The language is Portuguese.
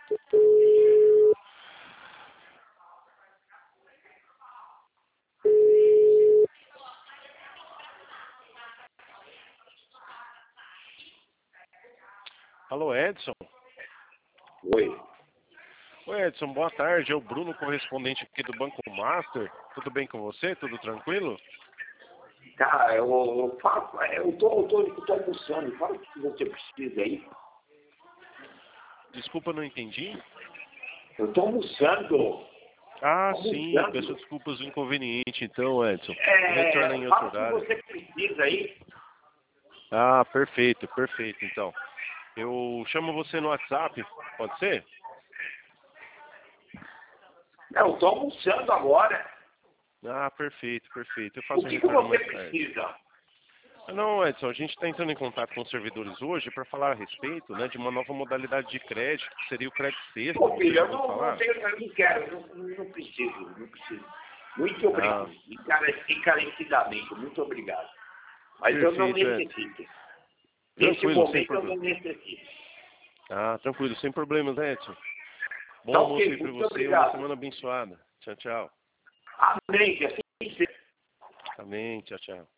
Alô, Edson? Oi. Oi, Edson, boa tarde. É o Bruno, correspondente aqui do Banco Master. Tudo bem com você? Tudo tranquilo? Cara, eu tô almoçando. Fala o que você precisa aí. Desculpa, não entendi. Eu tô almoçando. Ah, sim. Peço desculpas do inconveniente, então, Edson. Retorna em outro Fala o horário. que você precisa aí. Ah, perfeito, então. Eu chamo você no WhatsApp, pode ser? Não, eu tô almoçando agora. Ah, perfeito. Eu O faço um que retorno você mais tarde. precisa? Não, Edson, a gente está entrando em contato com os servidores hoje para falar a respeito, né, de uma nova modalidade de crédito, que seria o crédito sexta. Pô, filho, Você já eu ouviu não falar? tenho, eu não quero, não preciso. Muito Ah, obrigado. Encarecidamente, muito obrigado. Mas eu não perfeito, Edson. necessito. Nesse Tranquilo, sem momento eu não problema. necessito. Ah, tranquilo, sem problemas, né, Edson? Bom Tá almoço ok, aí para muito você e uma obrigado. semana abençoada. Tchau, tchau. Amém, que assim seja. Amém, tchau, tchau.